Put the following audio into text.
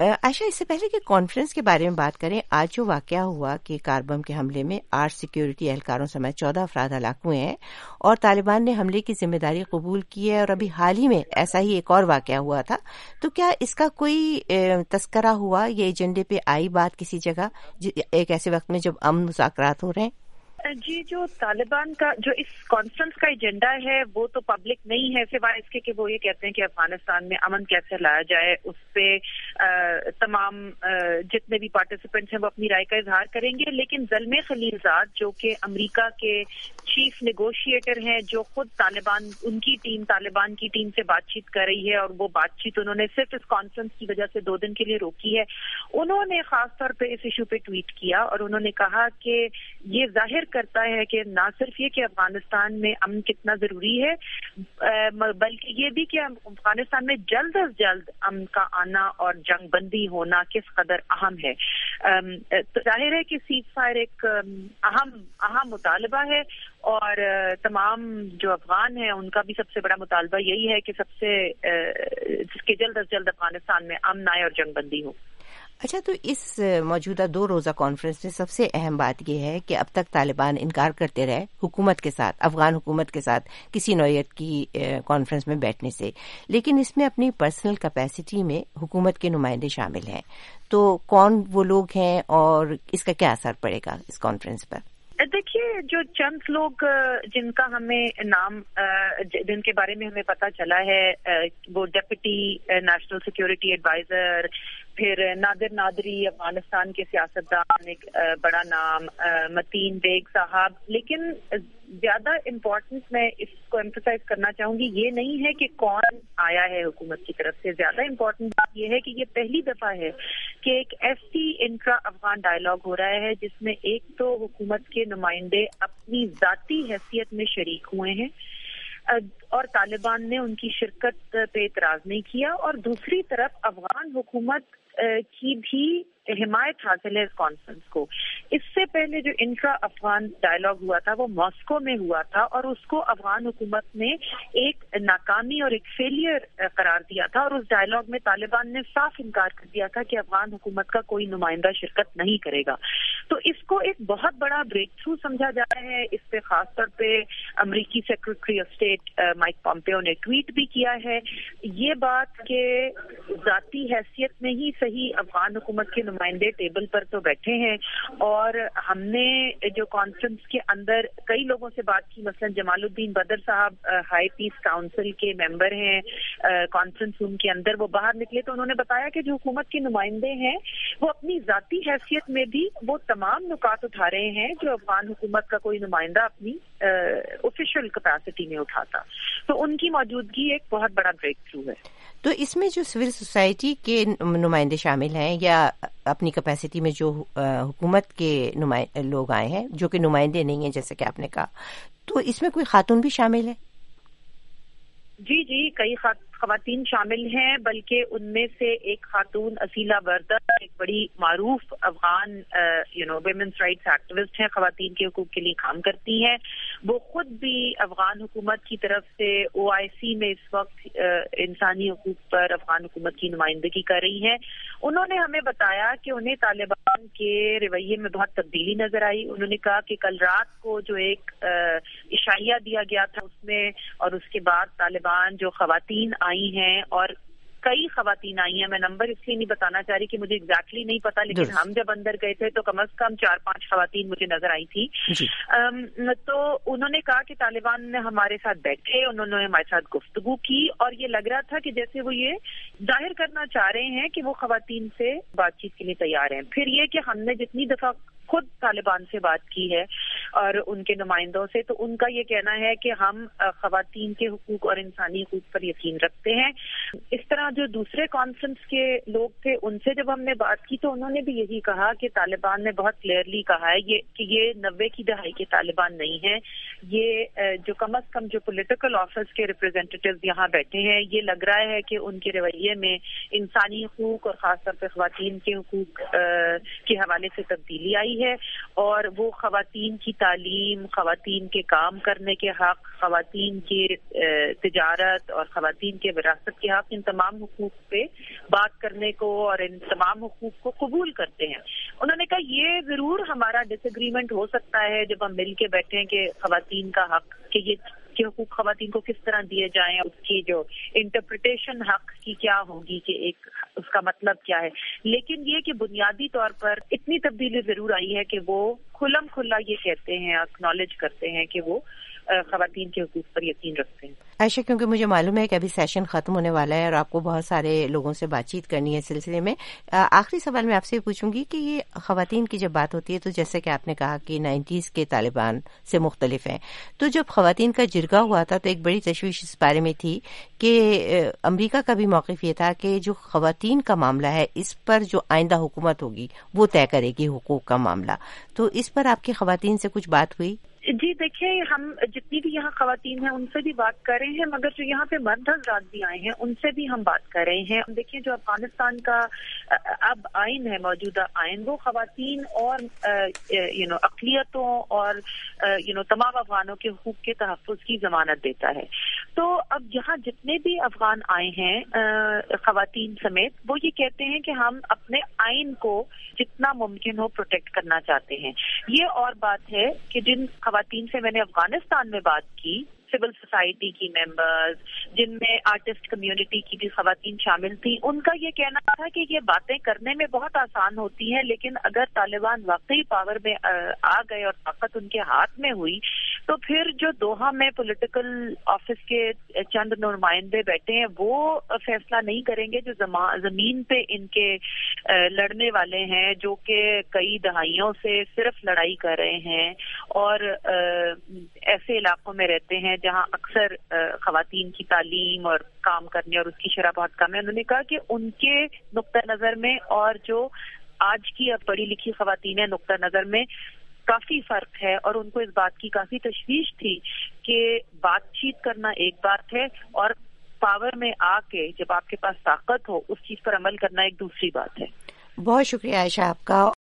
عائشہ، اس سے پہلے کہ کانفرنس کے بارے میں بات کریں، آج جو واقعہ ہوا کہ کار بم کے حملے میں 8 سیکیورٹی اہلکاروں سمیت 14 افراد ہلاک ہوئے ہیں اور طالبان نے حملے کی ذمہ داری قبول کی ہے، اور ابھی حال ہی میں ایسا ہی ایک اور واقعہ ہوا تھا، تو کیا اس کا کوئی تذکرہ ہوا، یہ ایجنڈے پہ آئی بات کسی جگہ ایک ایسے وقت میں جب امن مذاکرات ہو رہے ہیں؟ جی، جو طالبان کا جو اس کانفرنس کا ایجنڈا ہے وہ تو پبلک نہیں ہے، سوائے اس کے کہ وہ یہ کہتے ہیں کہ افغانستان میں امن کیسے لایا جائے، اس پہ تمام جتنے بھی پارٹیسپینٹس ہیں وہ اپنی رائے کا اظہار کریں گے۔ لیکن زلمے خلیلزاد جو کہ امریکہ کے چیف نیگوشیٹر ہیں، جو خود طالبان طالبان کی ٹیم سے بات چیت کر رہی ہے، اور وہ بات چیت انہوں نے صرف اس کانفرنس کی وجہ سے 2 دن کے لیے روکی ہے، انہوں نے خاص طور پہ اس ایشو پہ ٹویٹ کیا اور انہوں نے کہا کہ یہ ظاہر کرتا ہے کہ نہ صرف یہ کہ افغانستان میں امن کتنا ضروری ہے، بلکہ یہ بھی کہ افغانستان میں جلد از جلد امن کا آنا اور جنگ بندی ہونا کس قدر اہم ہے۔ تو ظاہر ہے کہ سیز فائر ایک اہم مطالبہ ہے، اور تمام جو افغان ہیں ان کا بھی سب سے بڑا مطالبہ یہی ہے کہ کہ جلد از جلد افغانستان میں امن آئے اور جنگ بندی ہو۔ اچھا، تو اس موجودہ 2 روزہ کانفرنس میں سب سے اہم بات یہ ہے کہ اب تک طالبان انکار کرتے رہے حکومت کے ساتھ، افغان حکومت کے ساتھ کسی نوعیت کی کانفرنس میں بیٹھنے سے، لیکن اس میں اپنی پرسنل کیپیسٹی میں حکومت کے نمائندے شامل ہیں، تو کون وہ لوگ ہیں اور اس کا کیا اثر پڑے گا اس کانفرنس پر؟ دیکھیے، جو چند لوگ جن کا ہمیں نام جن کے بارے میں ہمیں پتہ چلا ہے، وہ ڈپٹی نیشنل سیکیورٹی ایڈوائزر، پھر نادر نادری افغانستان کے سیاستدان، ایک بڑا نام، متین بیگ صاحب، لیکن زیادہ امپورٹنٹ میں اس کو ایمفسائز کرنا چاہوں گی یہ نہیں ہے کہ کون آیا ہے حکومت کی طرف سے، زیادہ امپورٹنٹ بات یہ ہے کہ یہ پہلی دفعہ ہے کہ ایک ایسی انٹرا افغان ڈائلاگ ہو رہا ہے جس میں ایک تو حکومت کے نمائندے اپنی ذاتی حیثیت میں شریک ہوئے ہیں اور طالبان نے ان کی شرکت پہ اعتراض نہیں کیا، اور دوسری طرف افغان حکومت کی بھی حمایت حاصل ہے اس کانفرنس کو۔ اس سے پہلے جو انٹرا افغان ڈائلاگ ہوا تھا وہ ماسکو میں ہوا تھا، اور اس کو افغان حکومت نے ایک ناکامی اور ایک فیلئر قرار دیا تھا، اور اس ڈائلاگ میں طالبان نے صاف انکار کر دیا تھا کہ افغان حکومت کا کوئی نمائندہ شرکت نہیں کرے گا۔ تو اس کو ایک بہت بڑا بریک تھرو سمجھا جا رہا ہے۔ اس پہ خاص طور پہ امریکی secretary of state Mike Pompeo نے ٹویٹ بھی کیا ہے۔ یہ بات کہ ذاتی حیثیت میں ہی صحیح افغان حکومت کے نمائندے ٹیبل پر تو بیٹھے ہیں، اور ہم نے جو کانفرنس کے اندر کئی لوگوں سے بات کی، مثلا جمال الدین بدر صاحب ہائی پیس کاؤنسل کے ممبر ہیں، کانفرنس روم کے اندر وہ باہر نکلے تو انہوں نے بتایا کہ جو حکومت کے نمائندے ہیں وہ اپنی ذاتی حیثیت میں بھی وہ تمام نکات اٹھا رہے ہیں جو افغان حکومت کا کوئی نمائندہ اپنی آفیشیل کیپیسٹی میں اٹھاتا، تو ان کی موجودگی ایک بہت بڑا بریک تھرو ہے۔ تو اس میں جو سول سوسائٹی کے نمائندے شامل ہیں یا اپنی کیپیسٹی میں جو حکومت کے لوگ آئے ہیں جو کہ نمائندے نہیں ہیں جیسے کہ آپ نے کہا، تو اس میں کوئی خاتون بھی شامل ہے؟ جی، کئی خواتین شامل ہیں، بلکہ ان میں سے ایک خاتون اسیلا وردہ ایک بڑی معروف افغان ویمنس رائٹس ایکٹیوسٹ ہیں، خواتین کے حقوق کے لیے کام کرتی ہیں۔ وہ خود بھی افغان حکومت کی طرف سے OIC میں اس وقت انسانی حقوق پر افغان حکومت کی نمائندگی کر رہی ہیں۔ انہوں نے ہمیں بتایا کہ انہیں طالبان کے رویے میں بہت تبدیلی نظر آئی۔ انہوں نے کہا کہ کل رات کو جو ایک اشاریہ دیا گیا تھا اس میں، اور اس کے بعد طالبان جو خواتین آئی ہیں، اور کئی خواتین آئی ہیں، میں نمبر اس لیے نہیں بتانا چاہ رہی کہ مجھے ایگزیکٹلی نہیں پتا، لیکن ہم جب اندر گئے تھے تو کم از کم 4-5 خواتین مجھے نظر آئی تھی۔ تو انہوں نے کہا کہ طالبان نے ہمارے ساتھ بیٹھے، انہوں نے ہمارے ساتھ گفتگو کی، اور یہ لگ رہا تھا کہ جیسے وہ یہ ظاہر کرنا چاہ رہے ہیں کہ وہ خواتین سے بات چیت کے لیے تیار ہیں۔ پھر یہ کہ ہم نے جتنی دفعہ خود طالبان سے بات کی ہے اور ان کے نمائندوں سے، تو ان کا یہ کہنا ہے کہ ہم خواتین کے حقوق اور انسانی حقوق پر یقین رکھتے ہیں۔ اس طرح جو دوسرے کانفرنس کے لوگ تھے ان سے جب ہم نے بات کی تو انہوں نے بھی یہی کہا کہ طالبان نے بہت کلیئرلی کہا ہے کہ یہ 90 کی دہائی کے طالبان نہیں ہیں، یہ جو کم از کم جو پولیٹیکل آفس کے ریپرزینٹیٹیوز یہاں بیٹھے ہیں، یہ لگ رہا ہے کہ ان کے رویے میں انسانی حقوق اور خاص طور پہ خواتین کے حقوق کے حوالے سے تبدیلی آئی ہے، اور وہ خواتین کی تعلیم، خواتین کے کام کرنے کے حق، خواتین کی تجارت اور خواتین کے وراثت کے حق، ان تمام حقوق پہ بات کرنے کو اور ان تمام حقوق کو قبول کرتے ہیں. انہوں نے کہا یہ ضرور ہمارا ڈس ایگریمنٹ ہو سکتا ہے جب ہم مل کے بیٹھے ہیں کہ خواتین کا حق کہ حقوق خواتین کو کس طرح دیے جائیں, اس کی جو انٹرپریٹیشن حق کی کیا ہوگی کہ ایک اس کا مطلب کیا ہے, لیکن یہ کہ بنیادی طور پر اتنی تبدیلی ضرور آئی ہے کہ وہ کھلم کھلا یہ کہتے ہیں, اکنالج کرتے ہیں کہ وہ خواتین کے حقوق پر یقین رکھتے ہیں. عائشہ, کیونکہ مجھے معلوم ہے کہ ابھی سیشن ختم ہونے والا ہے اور آپ کو بہت سارے لوگوں سے بات چیت کرنی ہے اس سلسلے میں, آخری سوال میں آپ سے پوچھوں گی کہ یہ خواتین کی جب بات ہوتی ہے تو جیسے کہ آپ نے کہا کہ 90s کے طالبان سے مختلف ہیں, تو جب خواتین کا جرگہ ہوا تھا تو ایک بڑی تشویش اس بارے میں تھی کہ امریکہ کا بھی موقف یہ تھا کہ جو خواتین کا معاملہ ہے اس پر جو آئندہ حکومت ہوگی وہ طے کرے گی حقوق کا معاملہ. تو اس پر آپ کی خواتین سے کچھ بات ہوئی؟ جی دیکھیے, ہم جتنی بھی یہاں خواتین ہیں ان سے بھی بات کر رہے ہیں, مگر جو یہاں پہ مرد حضرات بھی آئے ہیں ان سے بھی ہم بات کر رہے ہیں. دیکھیے جو افغانستان کا اب آئین ہے, موجودہ آئین, وہ خواتین اور اقلیتوں اور تمام افغانوں کے حقوق کے تحفظ کی ضمانت دیتا ہے. تو اب یہاں جتنے بھی افغان آئے ہیں خواتین سمیت, وہ یہ کہتے ہیں کہ ہم اپنے آئین کو جتنا ممکن ہو پروٹیکٹ کرنا چاہتے ہیں. یہ اور بات ہے کہ جن خواتین سے میں نے افغانستان میں بات کی, سول سوسائٹی کی ممبرز, جن میں آرٹسٹ کمیونٹی کی بھی خواتین شامل تھیں, ان کا یہ کہنا تھا کہ یہ باتیں کرنے میں بہت آسان ہوتی ہیں, لیکن اگر طالبان واقعی پاور میں آ گئے اور طاقت ان کے ہاتھ میں ہوئی تو پھر جو دوحہ میں پولیٹیکل آفس کے چند نمائندے بیٹھے ہیں وہ فیصلہ نہیں کریں گے جو زمین پہ ان کے لڑنے والے ہیں, جو کہ کئی دہائیوں سے صرف لڑائی کر رہے ہیں اور ایسے علاقوں میں رہتے ہیں جہاں اکثر خواتین کی تعلیم اور کام کرنے اور اس کی شرح بہت کم ہے. انہوں نے کہا کہ ان کے نقطہ نظر میں اور جو آج کی اب پڑھی لکھی خواتین ہیں نقطہ نظر میں کافی فرق ہے, اور ان کو اس بات کی کافی تشویش تھی کہ بات چیت کرنا ایک بات ہے اور پاور میں آ کے جب آپ کے پاس طاقت ہو اس چیز پر عمل کرنا ایک دوسری بات ہے. بہت شکریہ عائشہ آپ کا.